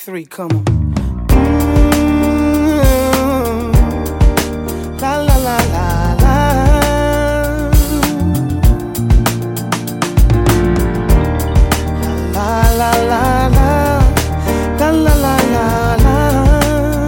3, come on. La la la la la. La la la la. La la la la la.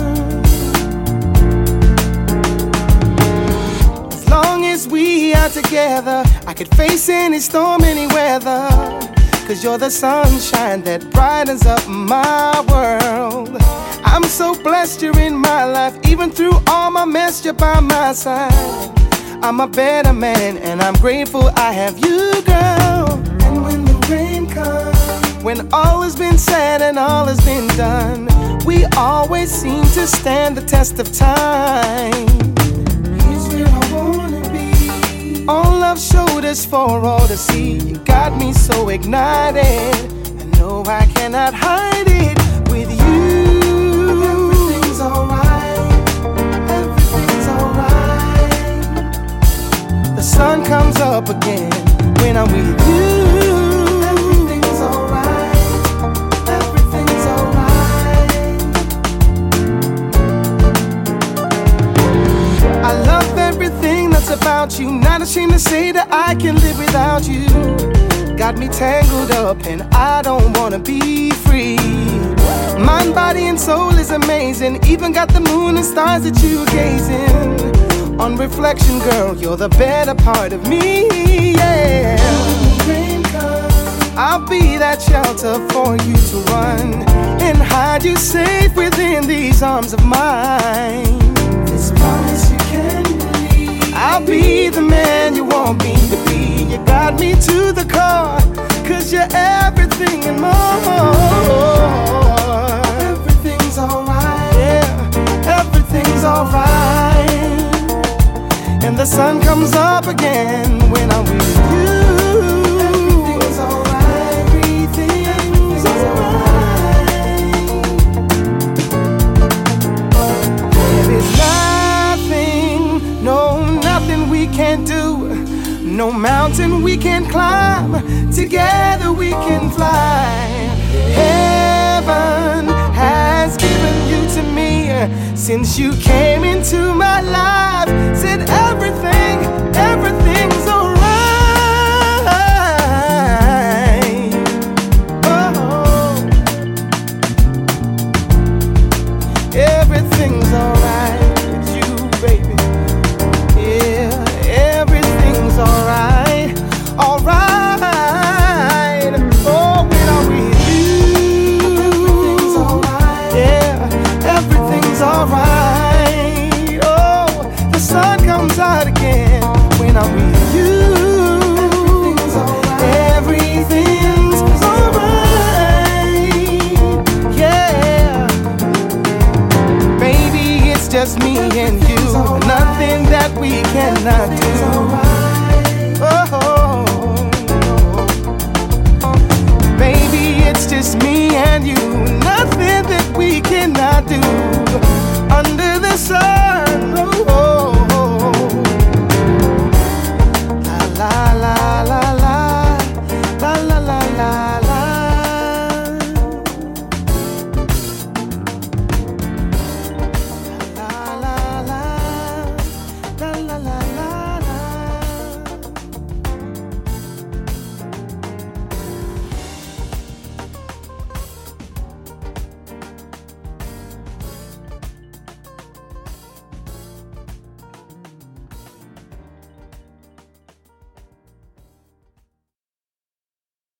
As long as we are together, I could face any storm, any weather. 'Cause you're the sunshine that brightens up my world. I'm so blessed you're in my life. Even through all my mess, you're by my side. I'm a better man and I'm grateful I have you, girl. And when the rain comes, when all has been said and all has been done, we always seem to stand the test of time. Here's where I wanna be. All love showed us for all to see. You got me so ignited, I know I cannot hide it with you. Everything's alright, everything's alright. The sun comes up again when I'm with you. Everything's alright, everything's alright. I love everything that's about you. Not ashamed to say that I can live without you. Got me tangled up and I don't wanna be free. Mind, body and soul is amazing. Even got the moon and stars that you gazing. On reflection, girl, you're the better part of me, yeah. I'll be that shelter for you to run and hide you safe within these arms of mine. This promise you can believe. I'll be the man you want me to be. You got me to the core, 'cause you're everything and more. Everything's alright, yeah, everything's alright. And the sun comes up again when I'm with you. Everything's alright, everything's alright. There is nothing, no, nothing we can't do. No mountain we can climb, together we can fly. Heaven has given you to me since you came into my life. Said everything, everything's alright. Oh, everything's alright with you, baby. Yeah, everything's alright, alright. Oh, when I'm with you, everything's alright. Yeah, everything's alright. Oh, the sun comes out again when I'm with you. Everything's alright. Everything's alright. Yeah, baby, it's just me and you. Nothing that we cannot do.